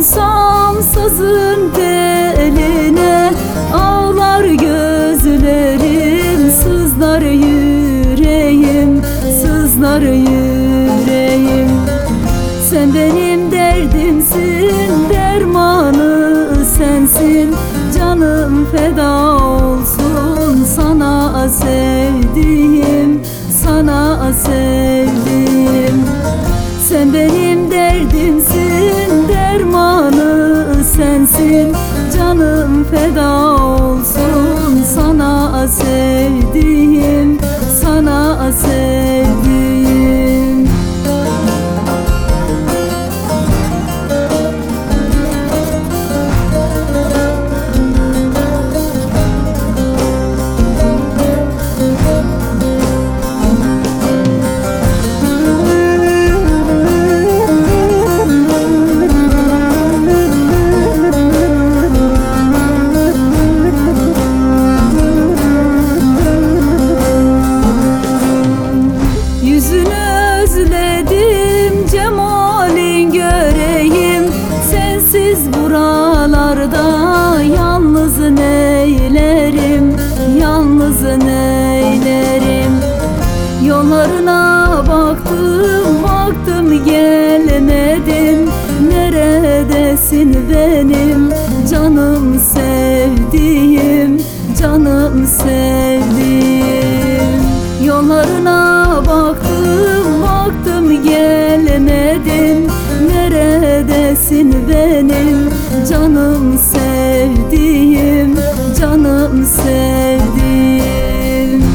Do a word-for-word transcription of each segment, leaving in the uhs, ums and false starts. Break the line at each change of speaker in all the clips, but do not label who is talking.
Vursam sazın teline, ağlar gözlerim, sızlar yüreğim, sızlar yüreğim. Sen benim derdimsin, dermanı sensin. Canım feda olsun sana sevdiğim, sana sevdiğim. Sen benim derdimsin, dermanı sensin. Canım feda olsun sana sevdiğim, sana sevdiğim. Özledim cemalin göreyim, sensiz buralarda yalnız neylerim, yalnız neylerim. Yollarına baktım, baktım gelmedin. Neredesin benim canım sevdiğim, canım sevdiğim. Yollarına baktım, baktım gelmedin. Neredesin benim canım sevdiğim, canım sevdiğim.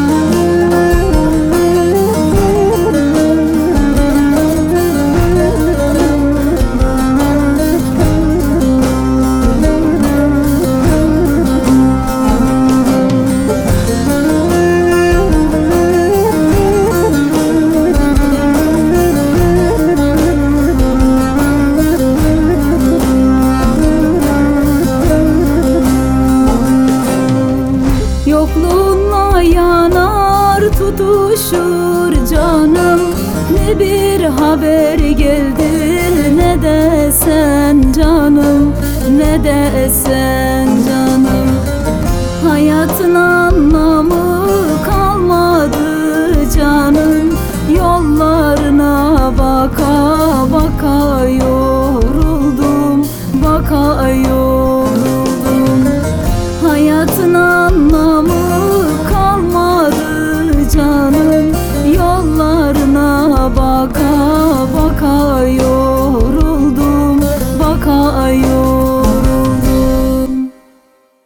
Yokluğunla yanar tutuşur canım. Ne bir haber geldi ne de sen canım, ne de sen